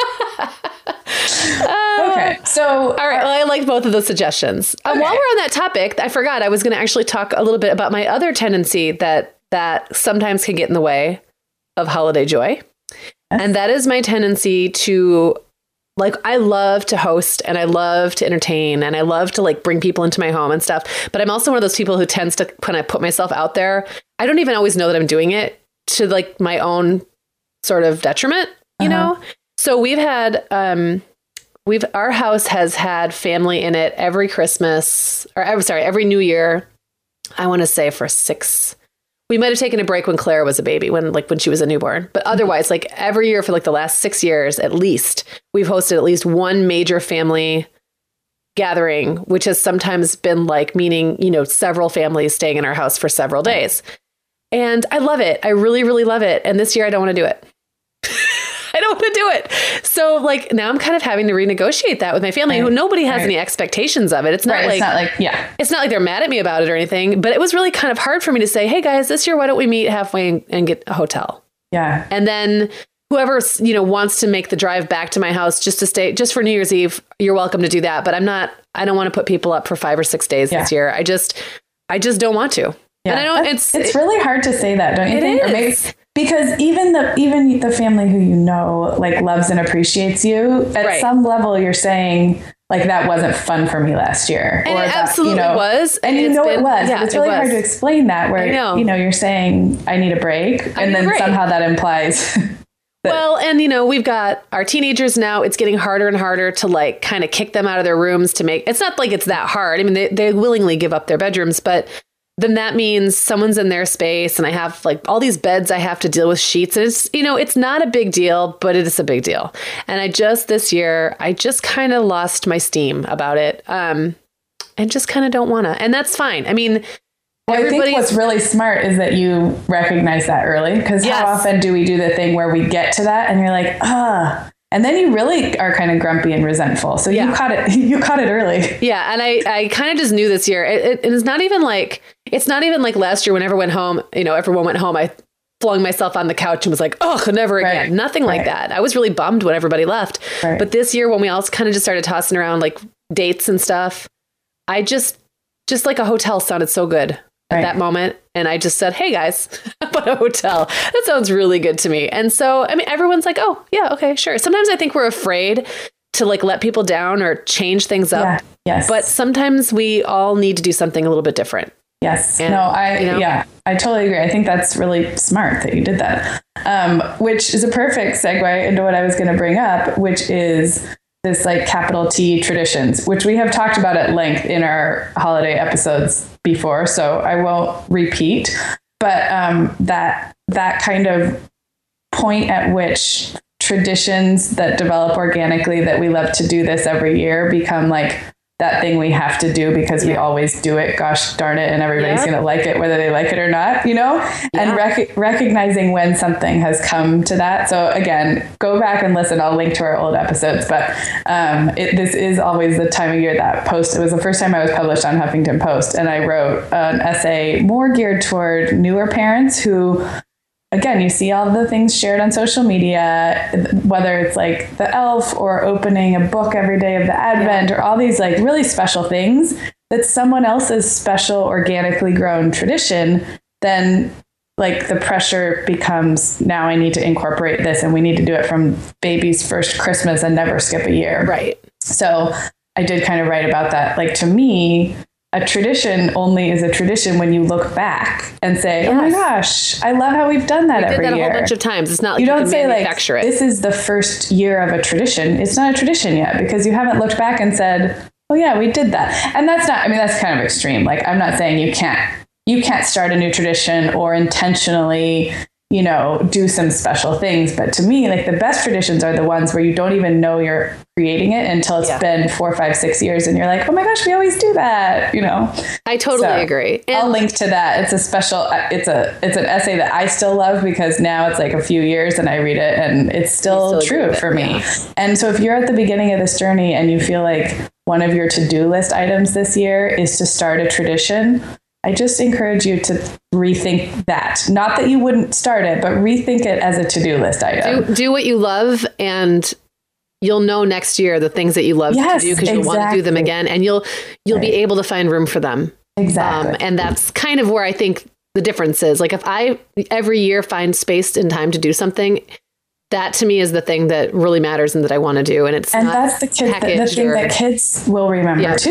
Uh, okay, so all right. Well, I liked both of those suggestions. Okay. Um, while we're on that topic, I forgot I was going to actually talk a little bit about my other tendency that that sometimes can get in the way of holiday joy, yes. and that is my tendency to like. I love to host and I love to entertain and I love to like bring people into my home and stuff. But I'm also one of those people who tends to kind of put myself out there. I don't even always know that I'm doing it to like my own sort of detriment, you uh-huh. know. So we've had, um, we've, our house has had family in it every Christmas, or I'm sorry, every New Year. I want to say for six, we might have taken a break when Claire was a baby, when like when she was a newborn. But otherwise, like every year for like the last six years, at least, we've hosted at least one major family gathering, which has sometimes been like meaning, you know, several families staying in our house for several days. And I love it. I really, really love it. And this year I don't want to do it. I don't want to do it. So like now I'm kind of having to renegotiate that with my family, right. who nobody has right. any expectations of it. It's not right. like, it's not like, yeah, it's not like they're mad at me about it or anything, but it was really kind of hard for me to say, hey guys, this year, why don't we meet halfway and, and get a hotel? Yeah. And then whoever, you know, wants to make the drive back to my house just to stay, just for New Year's Eve, you're welcome to do that. But I'm not, I don't want to put people up for five or six days yeah. this year. I just, I just don't want to. Yeah. And I don't, That's, it's, it's really hard to say that, don't you it think? Is. Or maybe, because even the even the family who you know like loves and appreciates you, at right. some level you're saying like that wasn't fun for me last year. And or it that, absolutely you know, was. And, and you know been, it was. Yeah, it's really it hard to explain that where know. you know you're saying I need a break I and then somehow that implies that, well, and you know, we've got our teenagers now. It's getting harder and harder to like kind of kick them out of their rooms to make it's not like it's that hard. I mean, they, they willingly give up their bedrooms, but then that means someone's in their space and I have like all these beds I have to deal with sheets. And it's, you know, it's not a big deal, but it is a big deal. And I just this year, I just kind of lost my steam about it um, and just kind of don't want to. And that's fine. I mean, well, I think what's really smart is that you recognize that early because yes. how often do we do the thing where we get to that and you're like, ah. And then you really are kind of grumpy and resentful. So yeah. you caught it. You caught it early. Yeah. And I, I kind of just knew this year. It, it, it's not even like it's not even like last year when everyone went home, you know, everyone went home. I flung myself on the couch and was like, oh, never again. Right. Nothing like right. that. I was really bummed when everybody left. Right. But this year when we all kind of just started tossing around like dates and stuff, I just just like a hotel sounded so good at right. that moment. And I just said, hey, guys, how about a hotel? That sounds really good to me. And so, I mean, everyone's like, oh, yeah, OK, sure. Sometimes I think we're afraid to like let people down or change things up. Yeah. Yes. But sometimes we all need to do something a little bit different. Yes. And, no, I, you know, yeah, I totally agree. I think that's really smart that you did that, um, which is a perfect segue into what I was going to bring up, which is this like capital T traditions, which we have talked about at length in our holiday episodes before. So I won't repeat, but um, that that kind of point at which traditions that develop organically that we love to do this every year become like that thing we have to do because yeah. we always do it. Gosh darn it. And everybody's yeah. going to like it, whether they like it or not, you know, yeah. and rec- recognizing when something has come to that. So again, go back and listen. I'll link to our old episodes, but um, it, this is always the time of year that post. It was the first time I was published on Huffington Post. And I wrote an essay more geared toward newer parents who, again, you see all the things shared on social media, whether it's like the elf or opening a book every day of the Advent yeah. or all these like really special things that's someone else's special organically grown tradition, then like the pressure becomes now I need to incorporate this and we need to do it from baby's first Christmas and never skip a year. Right. So I did kind of write about that. Like to me, a tradition only is a tradition when you look back and say, yes. oh my gosh, I love how we've done that we every did that year. A whole bunch of times. It's not like you, you don't can say manufacture like, it. This is the first year of a tradition. It's not a tradition yet because you haven't looked back and said, oh yeah, we did that. And that's not, I mean, that's kind of extreme. Like, I'm not saying you can't, you can't start a new tradition or intentionally, you know, do some special things. But to me, like the best traditions are the ones where you don't even know you're creating it until it's yeah. been four, five, six years. And you're like, oh my gosh, we always do that. You know, I totally so agree. And I'll link to that. It's a special, it's a, it's an essay that I still love because now it's like a few years and I read it and it's still, still true for me. Yeah. And so if you're at the beginning of this journey and you feel like one of your to-do list items this year is to start a tradition, I just encourage you to rethink that. Not that you wouldn't start it, but rethink it as a to-do list item. Do, do what you love, and you'll know next year the things that you love yes, to do because you'll exactly. want to do them again, and you'll you'll right. be able to find room for them. Exactly. Um, and that's kind of where I think the difference is. Like if I every year find space and time to do something, that to me is the thing that really matters and that I want to do. And it's and not that's the, kid, the, the thing or, that kids will remember yeah. too.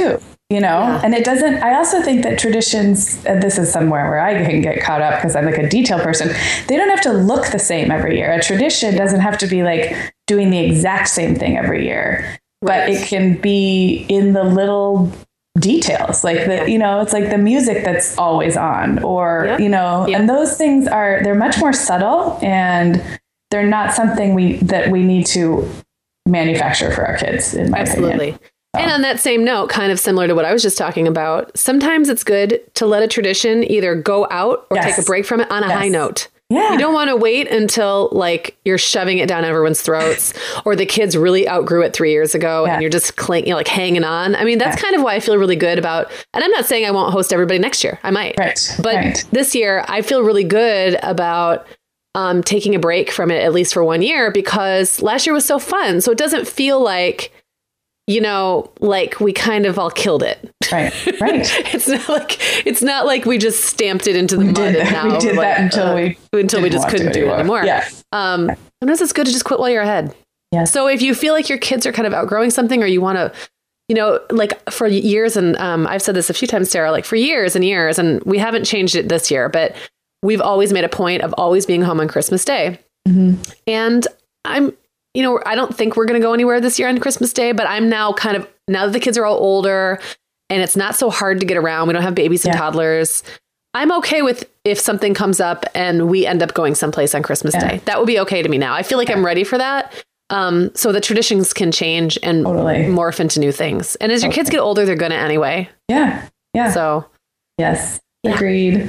you know, Yeah. and it doesn't, I also think that traditions, and this is somewhere where I can get caught up because I'm like a detail person, they don't have to look the same every year. A tradition doesn't have to be like doing the exact same thing every year, but Right. it can be in the little details, like the, you know, it's like the music that's always on, or, Yep. you know, Yep. and those things are, they're much more subtle, and they're not something we, that we need to manufacture for our kids, in my Absolutely. opinion. And on that same note, kind of similar to what I was just talking about, sometimes it's good to let a tradition either go out or Yes. take a break from it on a Yes. high note. Yeah. You don't want to wait until like you're shoving it down everyone's throats or the kids really outgrew it three years ago Yeah. and you're just cling, you know, like hanging on. I mean, that's Yeah. kind of why I feel really good about, and I'm not saying I won't host everybody next year. I might. Right. But right. this year, I feel really good about um, taking a break from it, at least for one year, because last year was so fun. So it doesn't feel like, you know, like we kind of all killed it. Right. Right. It's not like it's not like we just stamped it into the We mud. did and that. now We did we're that like, until uh, we until we didn't just want to couldn't do it anymore. anymore. Yeah. Um, sometimes it's good to just quit while you're ahead. Yes. So if you feel like your kids are kind of outgrowing something, or you want to, you know, like for years, and um, I've said this a few times, Sarah, like for years and years, and we haven't changed it this year, but we've always made a point of always being home on Christmas Day. Mm-hmm. And I'm, you know, I don't think we're going to go anywhere this year on Christmas Day, but I'm now kind of, now that the kids are all older and it's not so hard to get around, we don't have babies and Yeah. toddlers. I'm okay with if something comes up and we end up going someplace on Christmas Yeah. Day. That would be okay to me now. I feel like I'm ready for that. Um, so the traditions can change and Totally. morph into new things. And as your kids Totally. get older, they're going to anyway. Yeah. Yeah. So Yes. Yeah. Agreed.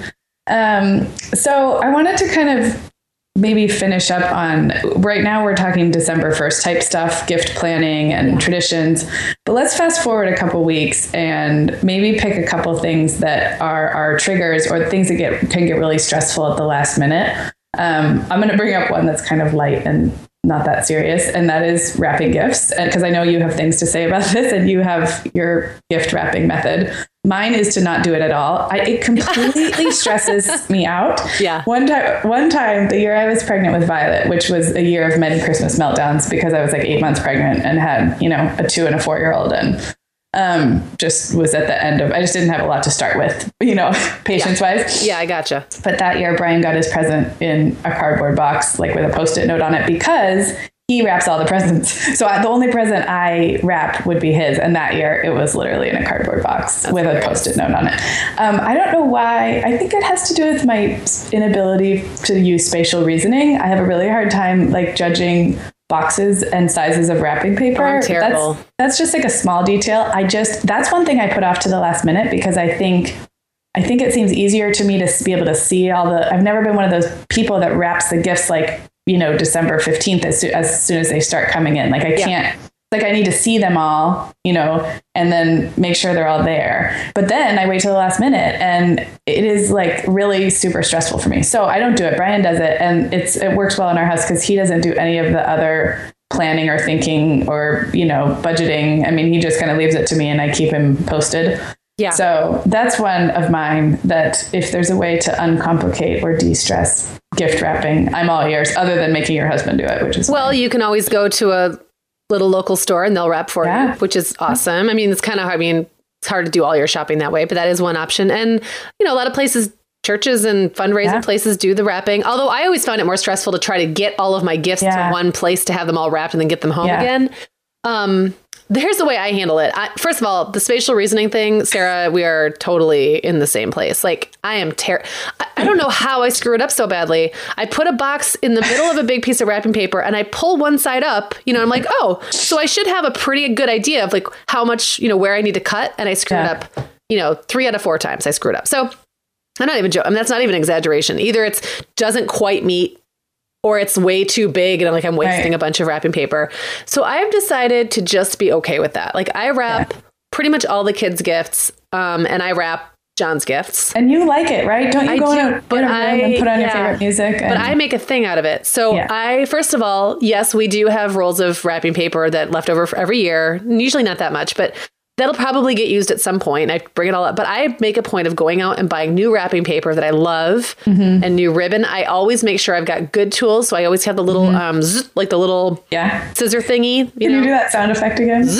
Um, so I wanted to kind of maybe finish up on, right now we're talking December first type stuff, gift planning and Yeah. traditions, but let's fast forward a couple weeks and maybe pick a couple things that are our triggers or things that get can get really stressful at the last minute. Um, I'm going to bring up one that's kind of light and not that serious, and that is wrapping gifts, because I know you have things to say about this and you have your gift wrapping method. Mine is to not do it at all. I, it completely stresses me out. Yeah. One time, one time, the year I was pregnant with Violet, which was a year of many Christmas meltdowns because I was like eight months pregnant and had, you know, a two and a four year old, and um, just was at the end of, I just didn't have a lot to start with, you know, patience wise. yeah, I gotcha. But that year, Brian got his present in a cardboard box, like with a Post-it note on it, because he wraps all the presents. So I, the only present I wrap would be his. And that year, it was literally in a cardboard box That's with hilarious. a Post-it note on it. Um, I don't know why. I think it has to do with my inability to use spatial reasoning. I have a really hard time like judging boxes and sizes of wrapping paper. Oh, I'm terrible. That's, that's just like a small detail. I just, that's one thing I put off to the last minute because I think I think it seems easier to me to be able to see all the, I've never been one of those people that wraps the gifts like, you know, December fifteenth as, so, as soon as they start coming in. Like I Yeah. can't, like I need to see them all, you know, and then make sure they're all there. But then I wait till the last minute and it is like really super stressful for me. So I don't do it. Brian does it. And it's, it works well in our house because he doesn't do any of the other planning or thinking or, you know, budgeting. I mean, he just kind of leaves it to me and I keep him posted. Yeah. So that's one of mine that if there's a way to uncomplicate or de-stress gift wrapping, I'm all ears, other than making your husband do it, which is Well, fine. you can always go to a little local store and they'll wrap for Yeah. you, which is awesome. I mean, it's kind of, I mean, it's hard to do all your shopping that way, but that is one option. And, you know, a lot of places, churches and fundraising Yeah. places do the wrapping. Although I always found it more stressful to try to get all of my gifts Yeah. to one place to have them all wrapped and then get them home Yeah. again. Um, Here's the way I handle it. I, first of all, the spatial reasoning thing, Sarah, we are totally in the same place. Like I am ter- I, I don't know how I screw it up so badly. I put a box in the middle of a big piece of wrapping paper and I pull one side up, you know, I'm like, oh, so I should have a pretty good idea of like how much, you know, where I need to cut. And I screw Yeah. it up, you know, three out of four times I screwed up. So I'm not even joking. I mean, that's not even an exaggeration. Either it's doesn't quite meet or it's way too big and I'm like, I'm wasting Right. a bunch of wrapping paper. So I've decided to just be okay with that. Like I wrap Yeah. pretty much all the kids' gifts um, and I wrap John's gifts. And you like it, right? Don't you I go do, in a, but in a room I- and put on your yeah. favorite music? And, But I make a thing out of it. So Yeah. I, first of all, yes, we do have rolls of wrapping paper that left over for every year. Usually not that much, but that'll probably get used at some point. I bring it all up, but I make a point of going out and buying new wrapping paper that I love Mm-hmm. and new ribbon. I always make sure I've got good tools. So I always have the little, um, zzz, like the little yeah. scissor thingy, you Can know, you do that sound effect again? you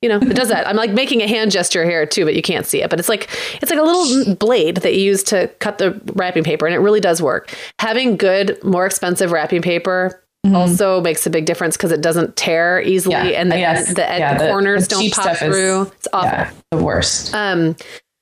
you know, it does that. I'm like making a hand gesture here too, but you can't see it. But it's like it's like a little blade that you use to cut the wrapping paper, and it really does work. Having good, more expensive wrapping paper mm-hmm. also makes a big difference because it doesn't tear easily, yeah. and the, yes. the, yeah, the corners the, the don't pop through. Is, it's awful. Yeah, the worst. Um,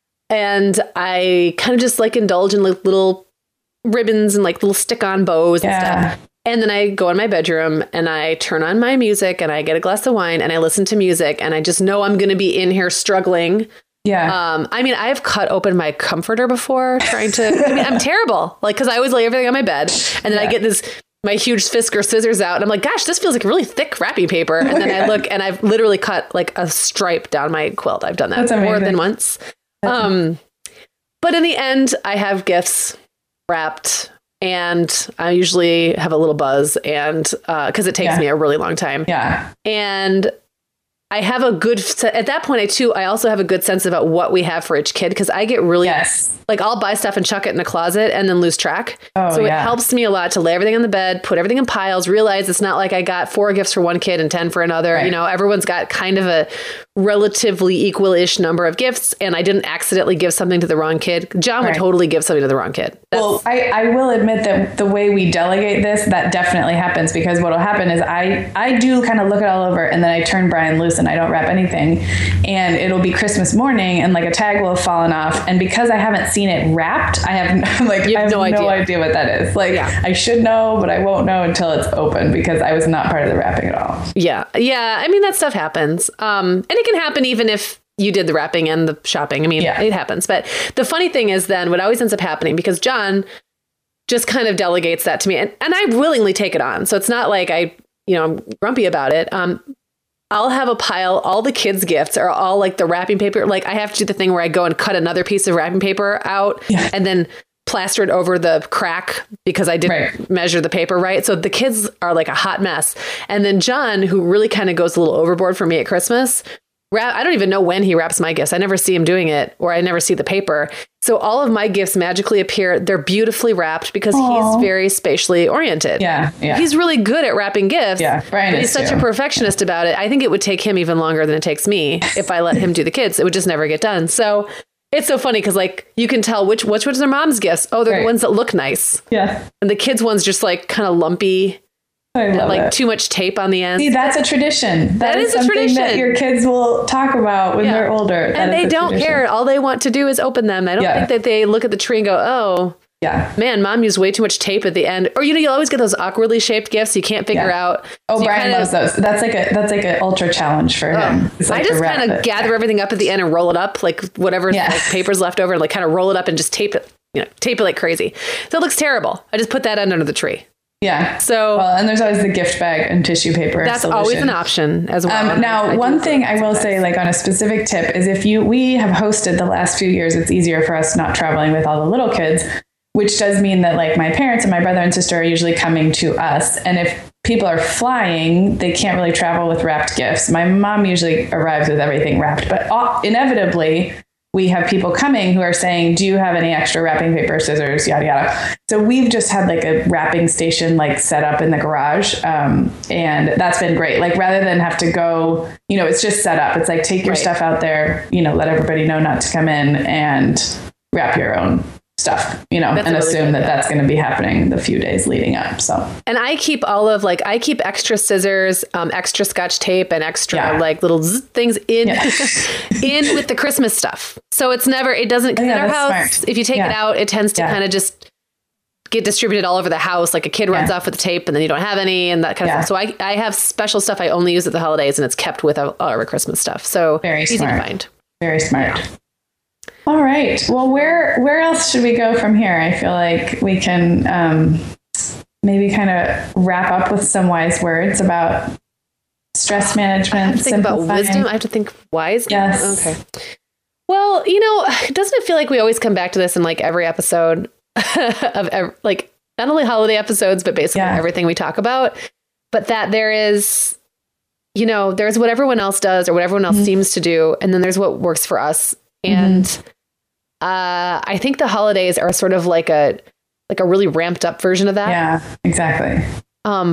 and I kind of just like indulge in like little ribbons and like little stick-on bows yeah. and stuff. And then I go in my bedroom and I turn on my music and I get a glass of wine and I listen to music and I just know I'm going to be in here struggling. Yeah. Um, I mean, I've cut open my comforter before trying to, I mean, I'm terrible. Like, cause I always lay everything on my bed and then yeah. I get this, my huge Fisker scissors out and I'm like, gosh, this feels like really thick wrapping paper. And then I look and I've literally cut like a stripe down my quilt. I've done that more than once. Um, but in the end, I have gifts wrapped. And I usually have a little buzz and uh, because it takes yeah. me a really long time. Yeah. And I have a good at that point, I too, I also have a good sense about what we have for each kid because I get really yes. like I'll buy stuff and chuck it in the closet and then lose track. Oh, so yeah. it helps me a lot to lay everything on the bed, put everything in piles, realize it's not like I got four gifts for one kid and ten for another. Right. You know, everyone's got kind of a relatively equal-ish number of gifts and I didn't accidentally give something to the wrong kid. John right. would totally give something to the wrong kid. That's, well, I, I will admit that the way we delegate this, that definitely happens because what'll happen is I, I do kind of look it all over and then I turn Brian loose and I don't wrap anything and it'll be Christmas morning and like a tag will have fallen off. And because I haven't seen it wrapped, I have like, you have I have no, no idea. idea what that is. Like yeah. I should know, but I won't know until it's open because I was not part of the wrapping at all. Yeah. Yeah. I mean, that stuff happens. Um, and it can happen even if you did the wrapping and the shopping. I mean, yeah. it happens. But the funny thing is then what always ends up happening, because John just kind of delegates that to me and, and I willingly take it on. So it's not like I, you know, I'm grumpy about it. Um, I'll have a pile, all the kids' gifts are all like the wrapping paper. Like I have to do the thing where I go and cut another piece of wrapping paper out yeah. and then plaster it over the crack because I didn't right. measure the paper right. So the kids are like a hot mess. And then John, who really kind of goes a little overboard for me at Christmas, wrap, I don't even know when he wraps my gifts. I never see him doing it or I never see the paper. So all of my gifts magically appear. They're beautifully wrapped because Aww. he's very spatially oriented. Yeah, yeah. He's really good at wrapping gifts. Yeah, Brian but he's such too. a perfectionist about it. I think it would take him even longer than it takes me if I let him do the kids. It would just never get done. So it's so funny because like you can tell which which ones are mom's gifts. Oh, they're right. the ones that look nice. Yeah. And the kids' ones just like kind of lumpy. I love like it. Too much tape on the end. See, that's a tradition. That, that is, is something a tradition that your kids will talk about when yeah. they're older. That and they don't tradition. care. All they want to do is open them. I don't yeah. think that they look at the tree and go, oh, yeah, man, mom used way too much tape at the end. Or, you know, you always get those awkwardly shaped gifts you can't figure yeah. out. Oh, so Brian kinda, loves those. That's like a that's like an ultra challenge for oh, him. Like I just kind of gather yeah. everything up at the end and roll it up, like whatever yeah. like, paper's left over, and like kind of roll it up and just tape it, you know, tape it like crazy. So it looks terrible. I just put that under the tree. Yeah. So, well, and there's always the gift bag and tissue paper. That's solution. always an option as well. Um, now, I one thing I will best. say, like on a specific tip, is if you we have hosted the last few years, it's easier for us not traveling with all the little kids, which does mean that like my parents and my brother and sister are usually coming to us, and if people are flying, they can't really travel with wrapped gifts. My mom usually arrives with everything wrapped, but uh, inevitably, we have people coming who are saying, do you have any extra wrapping paper, scissors, yada, yada. So we've just had like a wrapping station like set up in the garage. Um, and that's been great. Like rather than have to go, you know, it's just set up. It's like, take your right. stuff out there, you know, let everybody know not to come in and wrap your own stuff, you know, that's and really assume good, that yeah. that's going to be happening the few days leading up. So, and I keep all of like, I keep extra scissors, um, extra Scotch tape and extra yeah. like little zzz things in, yeah. in with the Christmas stuff. So it's never, it doesn't, oh, yeah, in our house, smart. if you take yeah. it out, it tends to yeah. kind of just get distributed all over the house. Like a kid runs yeah. off with the tape and then you don't have any and that kind of yeah. stuff. So I, I have special stuff I only use at the holidays and it's kept with all our Christmas stuff. So very easy smart. to find. Very smart. Yeah. All right. Well, where where else should we go from here? I feel like we can um, maybe kind of wrap up with some wise words about stress management. I have to think about wisdom. I have to think wise. Yes. Okay. Well, you know, doesn't it feel like we always come back to this in like every episode of ev- like not only holiday episodes, but basically yeah. everything we talk about, but that there is, you know, there's what everyone else does or what everyone else mm-hmm. seems to do. And then there's what works for us. And mm-hmm. uh, I think the holidays are sort of like a like a really ramped up version of that. Yeah, exactly. Um,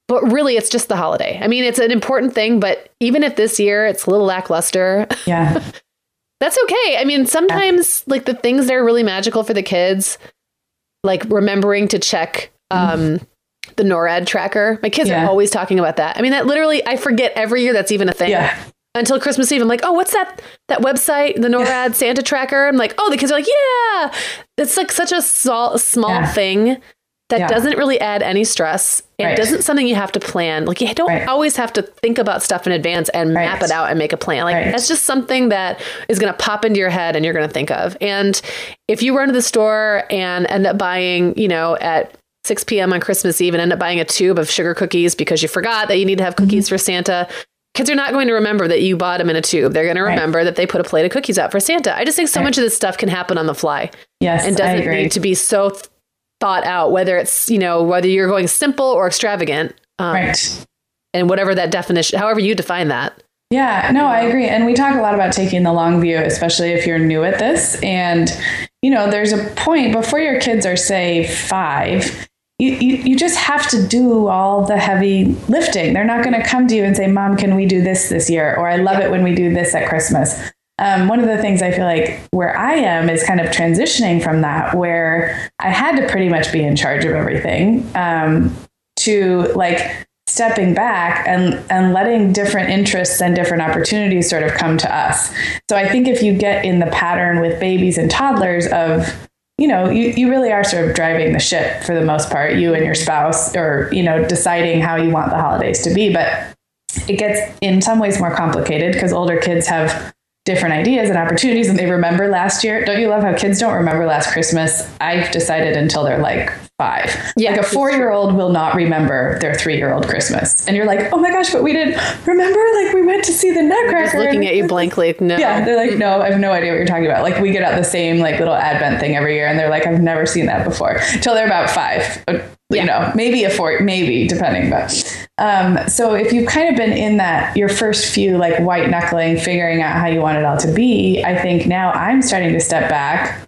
but really it's just the holiday. I mean, it's an important thing, but even if this year it's a little lackluster, yeah, that's okay. I mean, sometimes yeah. like the things that are really magical for the kids, like remembering to check um, mm. the NORAD tracker. My kids yeah. are always talking about that. I mean, that literally, I forget every year that's even a thing. Yeah. Until Christmas Eve, I'm like, oh, what's that? That website, the NORAD yeah. Santa tracker. I'm like, oh, the kids are like, yeah. It's like such a small, small yeah. thing that yeah. doesn't really add any stress. It right. doesn't something you have to plan. Like you don't right. always have to think about stuff in advance and right. map it out and make a plan. Like right. that's just something that is going to pop into your head and you're going to think of. And if you run to the store and end up buying, you know, at six p.m. on Christmas Eve and end up buying a tube of sugar cookies because you forgot that you need to have cookies mm-hmm. for Santa, kids are not going to remember that you bought them in a tube. They're going to remember right. that they put a plate of cookies out for Santa. I just think so right. much of this stuff can happen on the fly. Yes, and doesn't need to be so th- thought out, whether it's, you know, whether you're going simple or extravagant. Um, right. And whatever that definition, however you define that. Yeah, no, I agree. And we talk a lot about taking the long view, especially if you're new at this. And, you know, there's a point before your kids are, say, five, You, you you just have to do all the heavy lifting. They're not going to come to you and say, Mom, can we do this this year? Or I love it when we do this at Christmas. Um, one of the things I feel like where I am is kind of transitioning from that, where I had to pretty much be in charge of everything, um, to like stepping back and, and letting different interests and different opportunities sort of come to us. So I think if you get in the pattern with babies and toddlers of, you know, you, you really are sort of driving the ship for the most part, you and your spouse, or, you know, deciding how you want the holidays to be. But it gets in some ways more complicated because older kids have different ideas and opportunities and they remember last year. Don't you love how kids don't remember last Christmas? I've decided until they're like five. Yeah, like a four-year-old will not remember their three-year-old Christmas. And you're like, oh my gosh, but we did remember, like we went to see the Nutcracker. Just looking at you blankly. No. Yeah, they're like, no, I have no idea what you're talking about. Like we get out the same like little Advent thing every year and they're like, I've never seen that before. Till they're about five. You yeah. know, maybe a four, maybe depending. But um, so if you've kind of been in that, your first few like white knuckling, figuring out how you want it all to be, I think now I'm starting to step back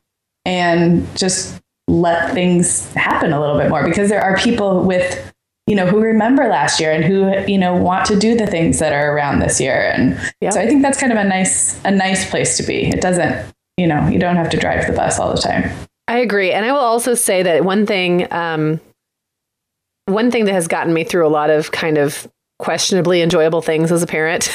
and just let things happen a little bit more, because there are people with, you know, who remember last year and who, you know, want to do the things that are around this year. And yeah. so I think that's kind of a nice, a nice place to be. It doesn't, you know, you don't have to drive the bus all the time. I agree. And I will also say that one thing, um, One thing that has gotten me through a lot of kind of questionably enjoyable things as a parent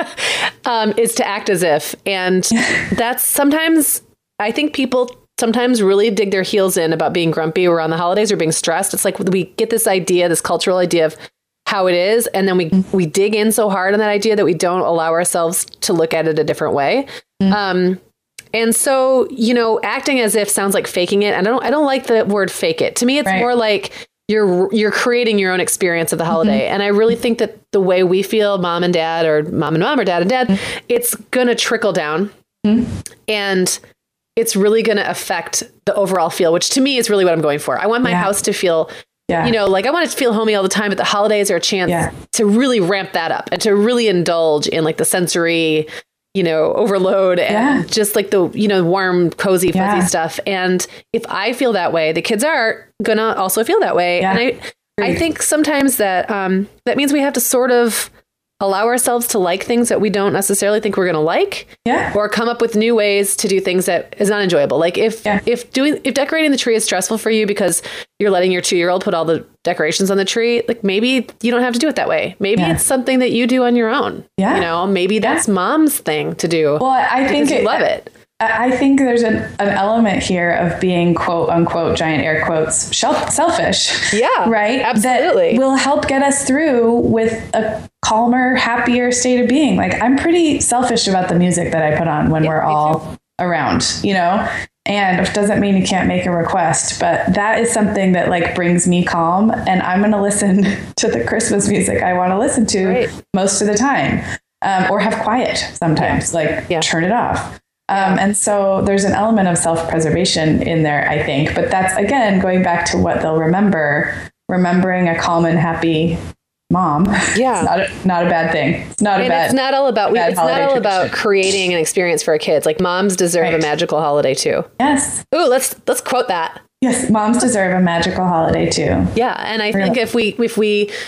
um, is to act as if. And that's sometimes, I think people sometimes really dig their heels in about being grumpy around the holidays or being stressed. It's like we get this idea, this cultural idea of how it is. And then we, mm-hmm. we dig in so hard on that idea that we don't allow ourselves to look at it a different way. Mm-hmm. Um, and so, you know, acting as if sounds like faking it. And I don't, I don't like the word fake it. To me, it's right. more like you're you're creating your own experience of the holiday. Mm-hmm. And I really think that the way we feel, mom and dad, or mom and mom, or dad and dad, mm-hmm. it's going to trickle down. Mm-hmm. And it's really going to affect the overall feel, which to me is really what I'm going for. I want my yeah. house to feel, yeah. you know, like I want it to feel homey all the time, but the holidays are a chance yeah. to really ramp that up and to really indulge in like the sensory, you know, overload and yeah. just like the, you know, warm, cozy, fuzzy yeah. stuff. And if I feel that way, the kids are gonna also feel that way. Yeah. And I, I think sometimes that, um, that means we have to sort of allow ourselves to like things that we don't necessarily think we're going to like, yeah. or come up with new ways to do things that is not enjoyable. Like if, yeah. if doing, if decorating the tree is stressful for you because you're letting your two-year-old put all the decorations on the tree, like maybe you don't have to do it that way. Maybe yeah. it's something that you do on your own. Yeah. You know, maybe that's yeah. mom's thing to do. Well, I think you it, love it. I think there's an, an element here of being quote unquote, giant air quotes, selfish. Yeah, right. Absolutely. That will help get us through with a calmer, happier state of being. Like I'm pretty selfish about the music that I put on when yeah, we're all too. around, you know, and it doesn't mean you can't make a request, but that is something that like brings me calm, and I'm going to listen to the Christmas music I want to listen to right. most of the time, um, or have quiet sometimes, yeah. like yeah. turn it off. Um, and so there's an element of self-preservation in there, I think. But that's, again, going back to what they'll remember, remembering a calm and happy mom. Yeah. It's not a, not a bad thing. It's not and a bad It's not all about, we, it's not all tradition. about creating an experience for our kids. Like moms deserve right. a magical holiday too. Yes. Ooh, let's, let's quote that. Yes. Moms deserve a magical holiday too. Yeah. And I think if we, if we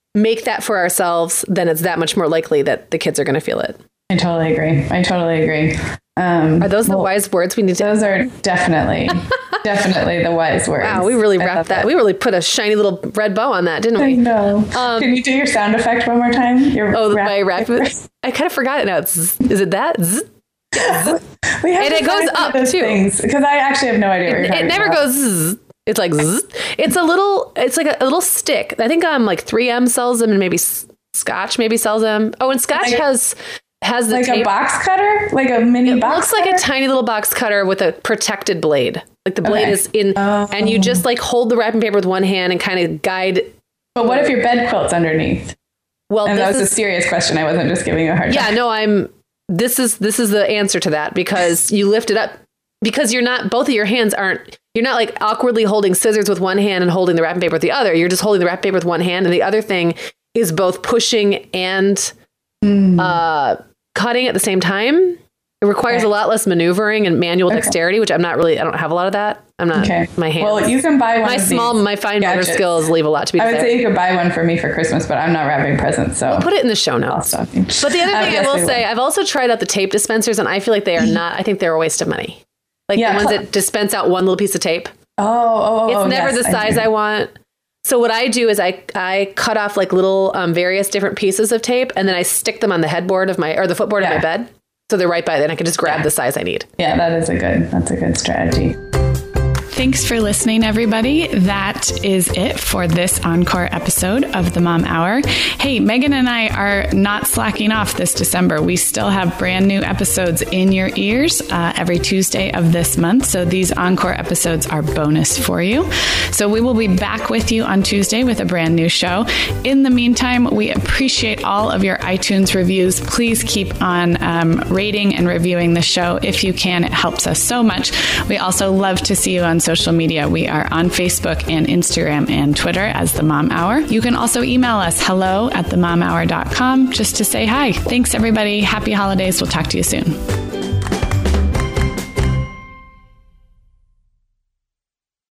make that for ourselves, then it's that much more likely that the kids are going to feel it. I totally agree. I totally agree. Um, are those well, the wise words we need to? Those are definitely, definitely the wise words. Wow, we really wrapped that. that. We really put a shiny little red bow on that, didn't we? I know. Um, Can you do your sound effect one more time? Your oh, rap my rap. I kind of forgot it now. It's, is it that? Zzz? Zzz. We have and it goes up too. Because I actually have no idea what it, you're talking It never about. goes zzz. It's like zzz. It's a little, it's like a, a little stick. I think um like three M sells them, and maybe Scotch maybe sells them. Oh, and Scotch like, has has the like tape. a box cutter, like a mini it box looks cutter? like a tiny little box cutter with a protected blade. Like the blade okay. is in, oh. and you just like hold the wrapping paper with one hand and kind of guide. But what if your bed quilt's underneath? Well, and that was is, a serious question. I wasn't just giving you a hard time. Yeah, no, I'm. This is this is the answer to that, because you lift it up, because you're not, both of your hands aren't, you're not like awkwardly holding scissors with one hand and holding the wrapping paper with the other. You're just holding the wrapping paper with one hand, and the other thing is both pushing and mm. uh, cutting at the same time. It requires okay. a lot less maneuvering and manual okay. dexterity, which I'm not really, I don't have a lot of that. I'm not, okay. my hands. Well, you can buy one My of small, these my fine motor gadgets. skills leave a lot to be desired. I would say you could buy one for me for Christmas, but I'm not wrapping presents, so. We'll put it in the show notes. But the other thing I, I will say, will. I've also tried out the tape dispensers, and I feel like they are not, I think they're a waste of money. Like yeah, the ones that dispense out one little piece of tape. Oh, oh, It's oh, never yes, the size I, I want. So what I do is I I cut off like little um, various different pieces of tape, and then I stick them on the headboard of my, or the footboard yeah. of my bed. So they're right by then I can just grab yeah. the size I need. Yeah, that is a good, that's a good strategy. Thanks for listening, everybody. That is it for this encore episode of the Mom Hour. Hey, Megan and I are not slacking off this December. We still have brand new episodes in your ears uh, every Tuesday of this month. So these encore episodes are bonus for you. So we will be back with you on Tuesday with a brand new show. In the meantime, we appreciate all of your iTunes reviews. Please keep on um, rating and reviewing the show if you can. It helps us so much. We also love to see you on social media. We are on Facebook and Instagram and Twitter as The Mom Hour. You can also email us hello at the mom hour dot com just to say hi. Thanks, everybody. Happy holidays. We'll talk to you soon.